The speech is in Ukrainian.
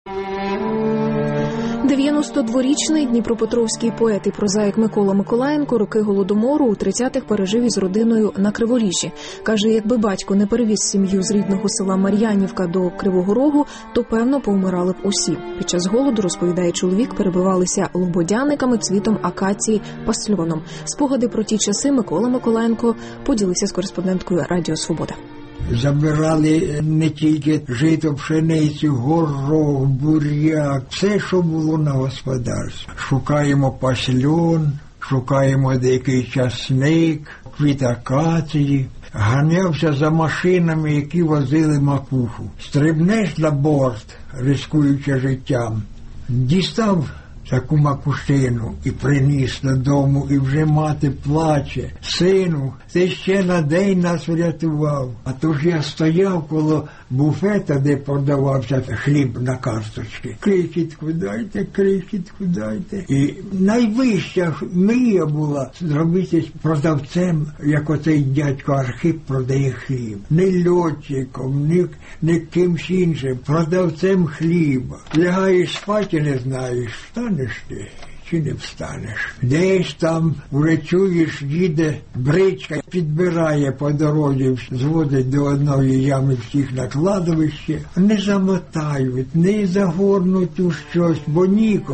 92-річний дніпропетровський поет і прозаїк Микола Миколаєнко роки Голодомору у 30-х пережив із родиною на Криворіжжі. Каже, якби батько не перевіз сім'ю з рідного села Мар'янівка до Кривого Рогу, то, певно, повмирали б усі. Під час голоду, розповідає чоловік, перебивалися лободяниками, цвітом акації, пасльоном. Спогади про ті часи Микола Миколаєнко поділився з кореспонденткою Радіо Свобода. Забирали не тільки жито, пшеницю, горох, буряк, все, що було на господарстві. Шукаємо пасльон, шукаємо деякий часник, квіт акації. Ганявся за машинами, які возили макуху. Стрибнеш на борт, рискуючи життям, дістав таку макушину і приніс додому, і вже мати плаче: «Сину, ти ще на день нас врятував». А то ж я стояв коло буфета, де продавався хліб на карточки. Крихітку дайте, крихітку дайте. І найвища мрія була зробити продавцем, як оцей дядько Архип продає хліб. Не льотчиком, не кимсь іншим, продавцем хліба. Лягаєш спати, не знаєш, встанеш ти чи не встанеш. Десь там вже чуєш, їде бричка, підбирає по дорозі, зводить до одної ями всіх на кладовище. Не замотають, не загорнуть у щось, бо ніколи.